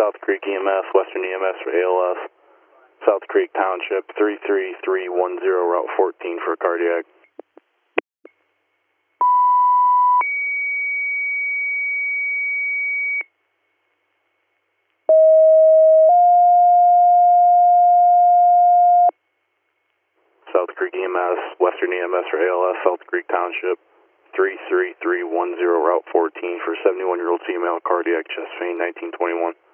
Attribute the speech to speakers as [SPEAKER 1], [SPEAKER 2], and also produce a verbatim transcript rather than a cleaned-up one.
[SPEAKER 1] South Creek E M S, Western E M S for A L S. South Creek Township, three three three one zero, Route fourteen for cardiac. South Creek E M S, Western E M S for A L S, South Creek Township, three three three one zero, Route fourteen for seventy-one-year-old female, cardiac, chest vein, nineteen twenty-one.